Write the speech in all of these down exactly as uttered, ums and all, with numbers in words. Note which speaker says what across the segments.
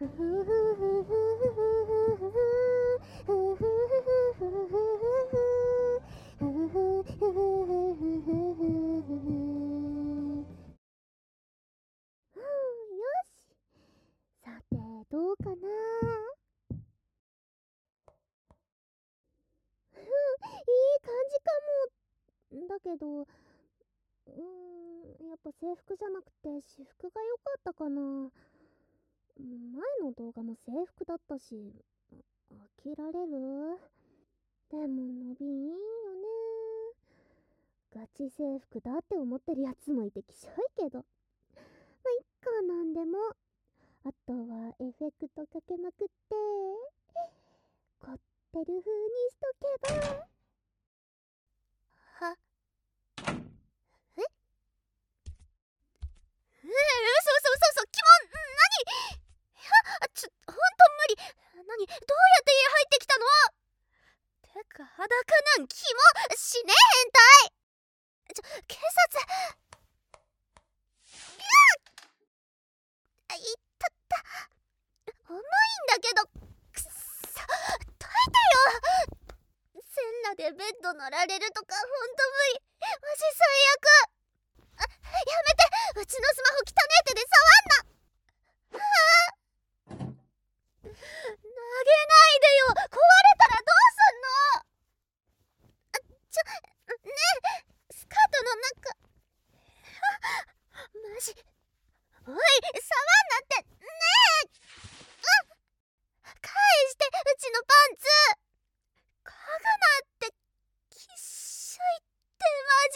Speaker 1: さてどうかな。うん、いい感じかも。だけど、うーん、やっぱ制服じゃなくて私服が良かったかな。前の動画も制服だったし、飽きられる。でも伸びいいよね。ガチ制服だって思ってるやつもいてきしょいけど、まあいっか。なんでもあとはエフェクトかけまくって凝ってる風にしとけば。はえええー、嘘嘘嘘嘘、キモ。何。いや、ちょ、ほんと無理。何、どうやって家入ってきたの。てか裸なんキモ。死ね変態。ちょ、警察。いったった。重いんだけど。くっそ、どいてよ。全裸でベッド乗られるとかほんと無理。マジ最悪。あ、やめて。うちのスマホ汚ねえ手で触んな。投げないでよ。壊れたらどうすんの。あ、ちょ、ねえ、スカートの中。マジ。おい、触んなってねえ。返してうちのパンツ。嗅ぐなって。きっしょいって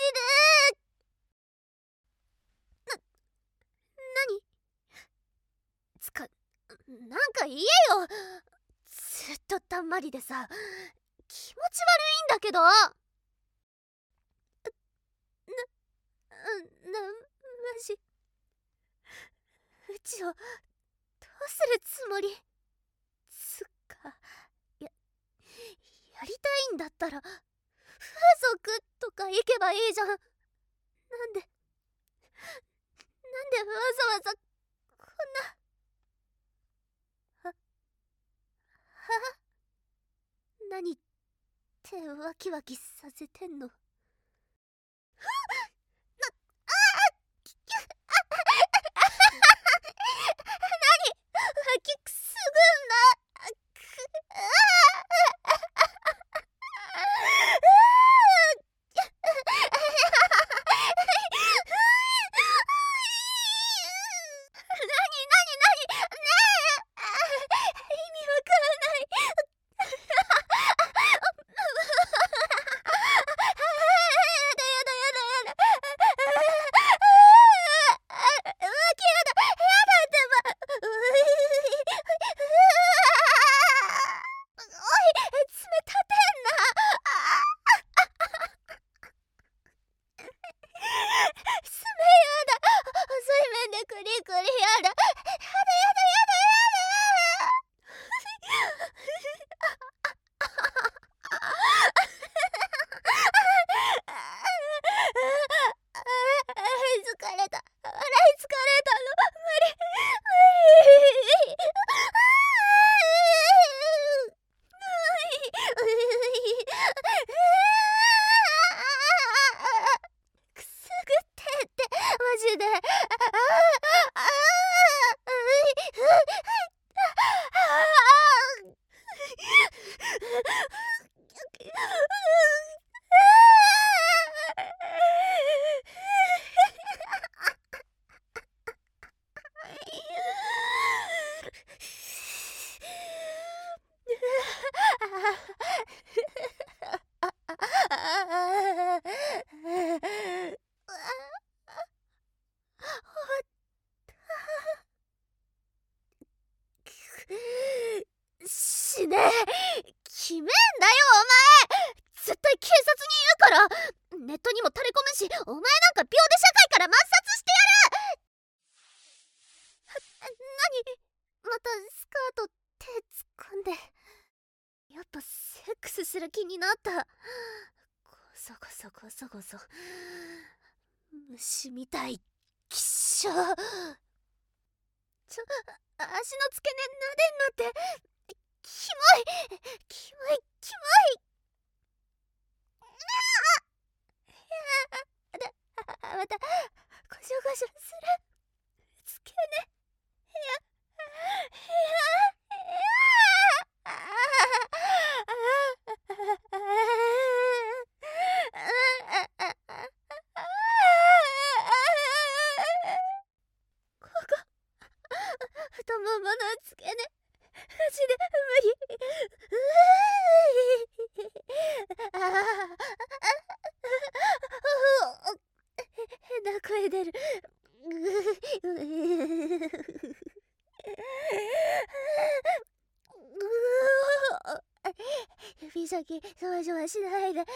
Speaker 1: マジで。な、なにつか、なんか言えよ。ずっとたんまりでさ、気持ち悪いんだけど。な、な、マジ。うちをどうするつもり。つか、や、やりたいんだったら風俗とか行けばいいじゃん。なんで、なんでわざわざこんな。は、は何ってワキワキさせてんの。吐きくすぐんな。なになになにねえ。意味わからない。やだやだやだやだ。浮気やだやだってば。おい、爪立てんな。爪やだ。細い面でクリクリやだ。やだやだやだやだ。疲れた。笑い疲れたの。無理無理。くすぐってってマジで。死ねえ。決めんだよお前。絶対警察に言うから。ネットにも垂れ込むし、お前なんか秒で社会から抹殺してやる。何、またスカート手突っ込んで。やっぱセックスする気になった。ゴソゴソゴソゴソ。虫みたい。きっしょ。ちちょ、足の付け根撫でんなって。キモいキモいキモい。あだあまたゴショゴショする。付け根部屋部屋部屋あここ太ももの付け根マジで無理。ああ変な声出る。指先シュワシュワしないで。やだやだ。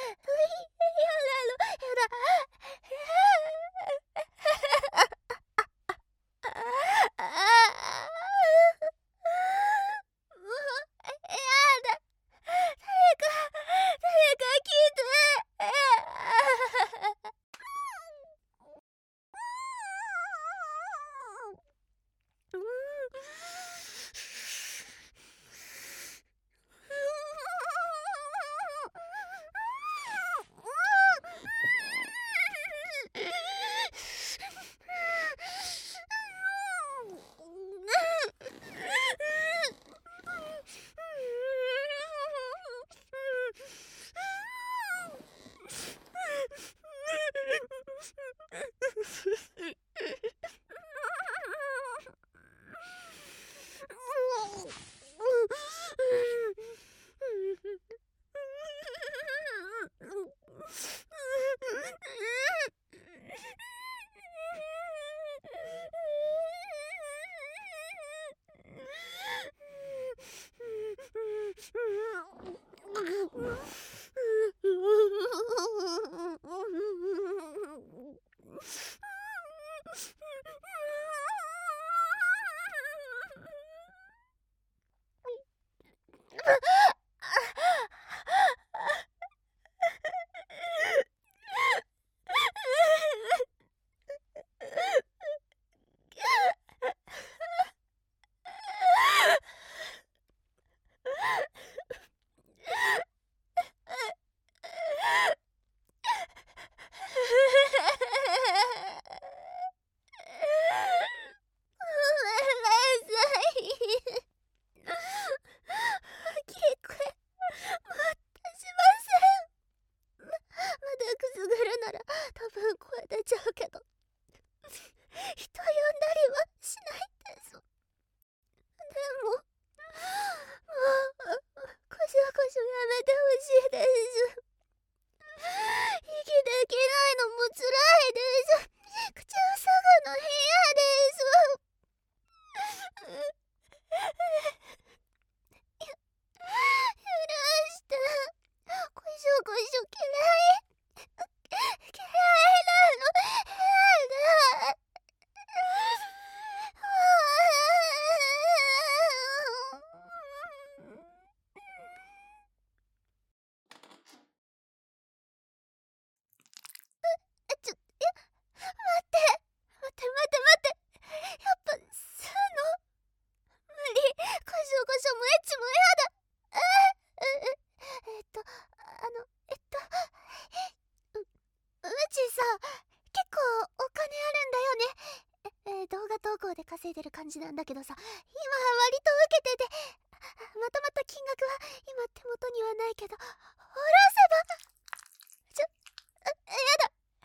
Speaker 1: 稼いでる感じなんだけどさ、今は割と受けてて、まとまった金額は今手元にはないけど、下ろせば、ちょ、やだ、や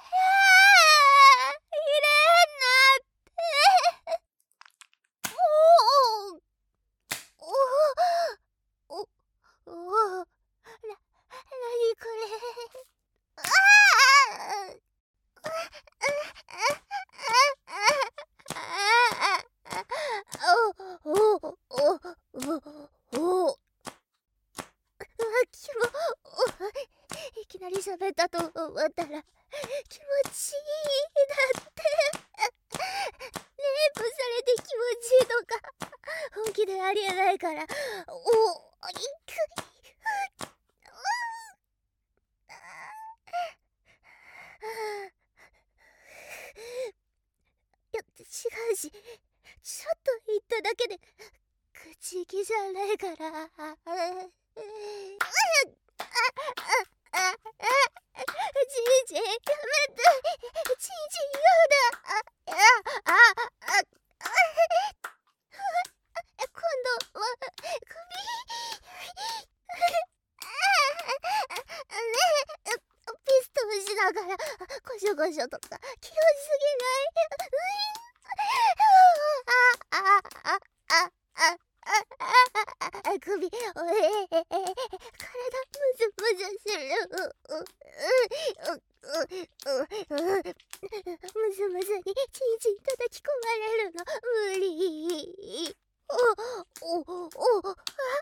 Speaker 1: ー入れんなって。おおおおおおな、なにこれ。ああおおおおおキモいきなり喋ったと思ったら気持ちいいだってレイプされて気持ちいいとか本気でありえないからおいくいや違うしちょっと言っただけで口気じゃないから。じいじやめて、じいじやだ。ああああ今度は首。ねえ、ピストンしながらコショコショとか気をしすぎない。あああああああ首、おえええ、体ムズムズする。ムズムズにチンチン叩き込まれるの無理。おおおああ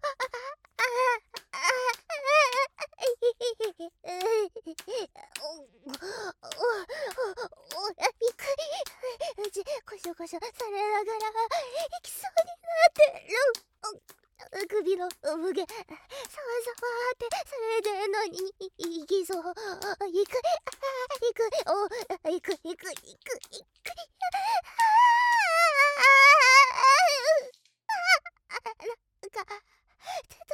Speaker 1: コショコショされながら行きそうになってる。首の産毛さわさわってされてんのに行きそう。行く行くお行く行く行く行く。なんか出た。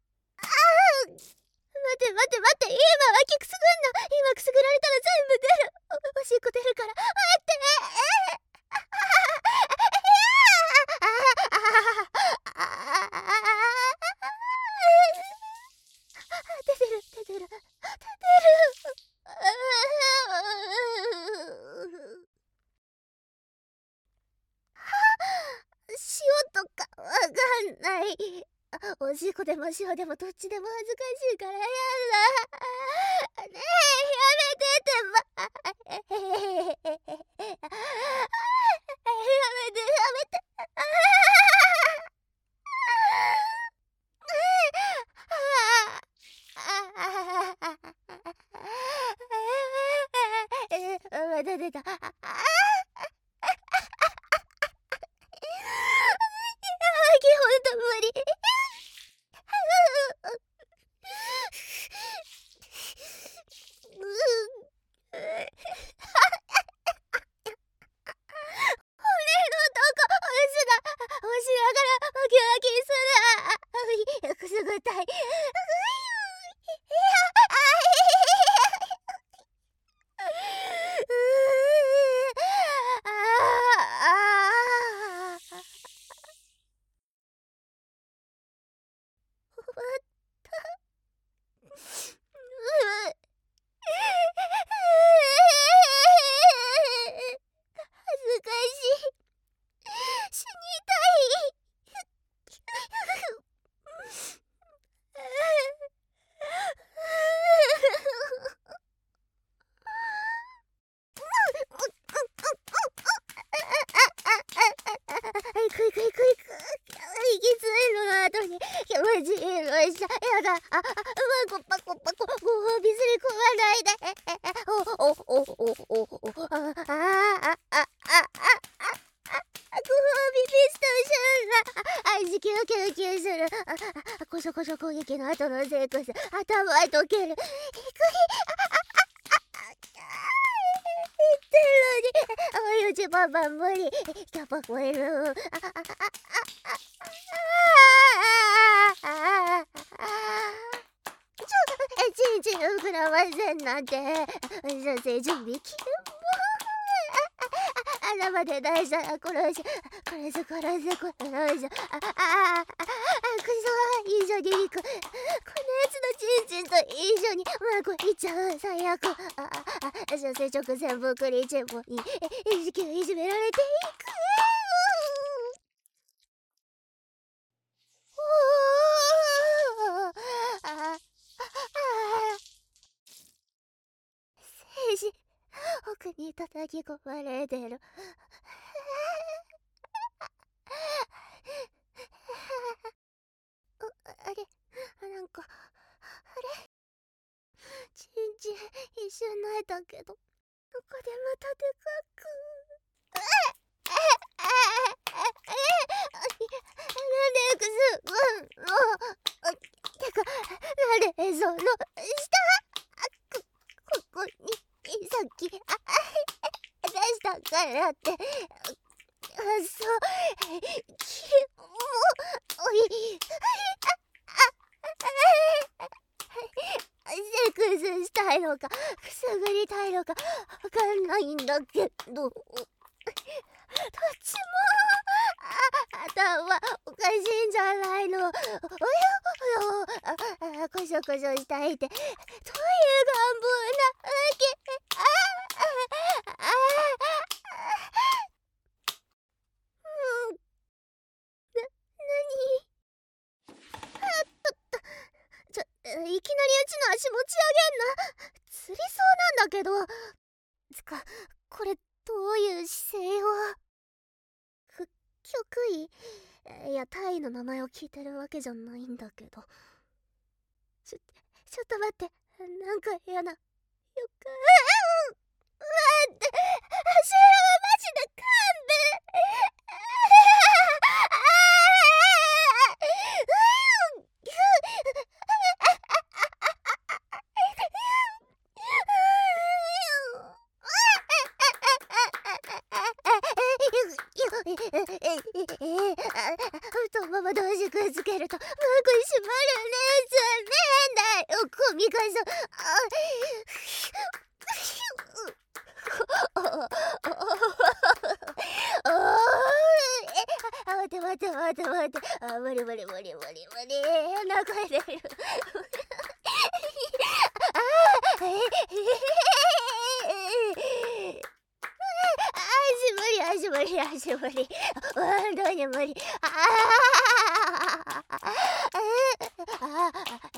Speaker 1: 待って待って待って、今脇くすぐんの。今くすぐられたら全部出る。お、おしっこ出るから待って。出てる出てる出てる。塩とかわかんない。おしっこでも塩でもどっちでも恥ずかしいからやだ。ねえ、やめてってば。やめてやめて。また出た。ほんと無理。くすぐったい。気持ちいいのしゃ。やだ。あ、あ、パコパコパコ。ご褒美すり込まないで。お、お、お、お、お、お、あ、あ、あ、あ、あ、あ、ご褒美ピストシューラ。味キューキューキューする。あ、こしょこしょ攻撃の後のセックス。頭へ溶ける。低い。言ってるのに。お湯ちパパ無理。キャパ超える。あ、あ、あ、あ、あ、ちょ、ちんちん膨らませんなんて。射精準備切るもん。あらまで大事だ。殺し、殺す、殺す、殺す。あ、あ、あ、あ、くそ、一緒に行く。このやつのちんちんと一緒に、まあ、こいっちゃう。最悪。あ、あ、あ、射精直前ぶくりチェンボに、え、時給いじめられていく。政治、奥に叩き込まれてる。あれ、なんか、あれ、ちんちん一瞬泣いたけど、どこでまたでかく。なんでくすぐんの。てか、なんでその下、ここにさっき出したからって恥そう。きもおい。セックスしたいのかくすぐりたいのかわかんないんだけど、どっちもあ頭おかしいんじゃないの。およおよああこしょこしょしたいってどういう願望なわけ。あああうんな何ちょ、いきなりうちの足持ち上げんな。釣りそうなんだけど。つか、これどういう姿勢を。屈曲位いや、タイの名前を聞いてるわけじゃないんだけど。ちょ、ちょっと待って。なんか嫌な。よく、うわって、足はマジで勘弁。太もも同時くっつけるとうまく締まるねじゃねえんだよ。コミカさああ待て待て待て待て。あ無理無理無理無理無理。泣かれる。ああ足無理足無理足無理。本当に無理。ああああ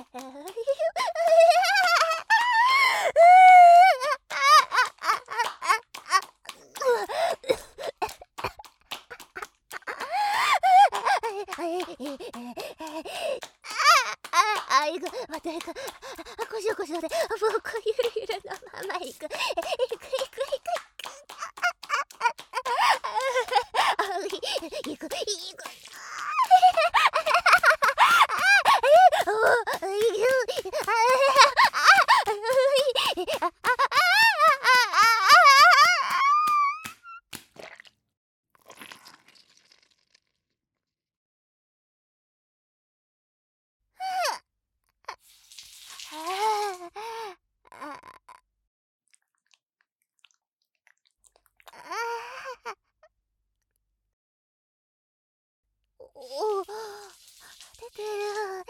Speaker 1: あいくまたいく。こしょこしょで僕ゆるゆるのままいくいくいくいくいくいくいくお出てる。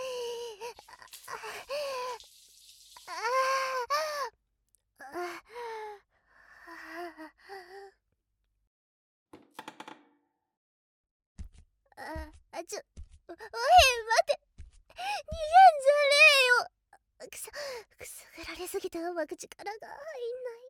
Speaker 1: あちょおい待て逃げんじゃねえよ。くそくすぐられすぎてうまく力が入んない。